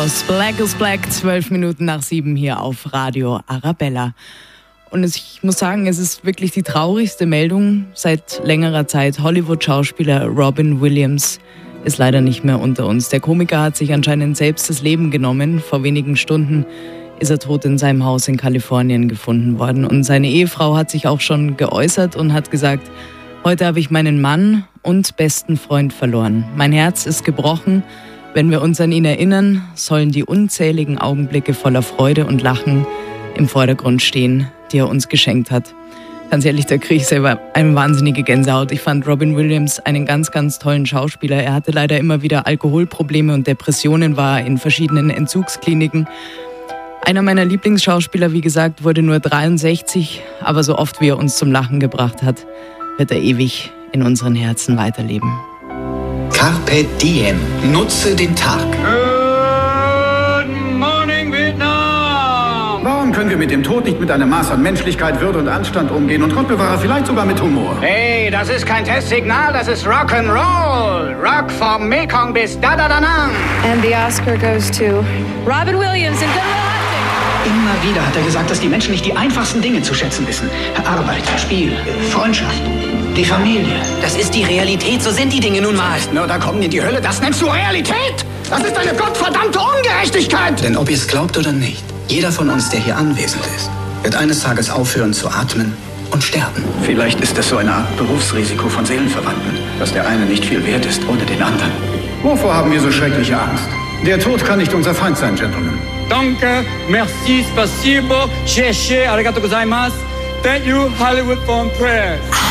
House. Black is Black, 12 Minuten nach 7 hier auf Radio Arabella. Und ich muss sagen, es ist wirklich die traurigste Meldung seit längerer Zeit. Hollywood-Schauspieler Robin Williams ist leider nicht mehr unter uns. Der Komiker hat sich anscheinend selbst das Leben genommen. Vor wenigen Stunden ist er tot in seinem Haus in Kalifornien gefunden worden. Und seine Ehefrau hat sich auch schon geäußert und hat gesagt, heute habe ich meinen Mann und besten Freund verloren. Mein Herz ist gebrochen. Wenn wir uns an ihn erinnern, sollen die unzähligen Augenblicke voller Freude und Lachen im Vordergrund stehen, die er uns geschenkt hat. Ganz ehrlich, da kriege ich selber eine wahnsinnige Gänsehaut. Ich fand Robin Williams einen ganz, ganz tollen Schauspieler. Er hatte leider immer wieder Alkoholprobleme und Depressionen, war in verschiedenen Entzugskliniken. Einer meiner Lieblingsschauspieler, wie gesagt, wurde nur 63, aber so oft wie er uns zum Lachen gebracht hat, wird er ewig in unseren Herzen weiterleben. Carpe diem. Nutze den Tag. Good morning, Vietnam! Warum können wir mit dem Tod nicht mit einem Maß an Menschlichkeit, Würde und Anstand umgehen und Gott bewahre vielleicht sogar mit Humor? Hey, das ist kein Testsignal, das ist Rock'n'Roll. Rock vom Mekong bis Da-Da-Da-Nang. And the Oscar goes to Robin Williams in Good Will Hunting. Immer wieder hat er gesagt, dass die Menschen nicht die einfachsten Dinge zu schätzen wissen. Arbeit, Spiel, Freundschaft, die Familie. Das ist die Realität, so sind die Dinge nun mal. Nur da kommen in die Hölle, das nennst du Realität? Das ist eine gottverdammte Ungerechtigkeit. Denn ob ihr es glaubt oder nicht, jeder von uns, der hier anwesend ist, wird eines Tages aufhören zu atmen und sterben. Vielleicht ist es so eine Art Berufsrisiko von Seelenverwandten, dass der eine nicht viel wert ist ohne den anderen. Wovor haben wir so schreckliche Angst? Der Tod kann nicht unser Feind sein, Gentlemen. Danke, merci, spasibo, arigato gozaimasu. Thank you, Hollywood, for prayers.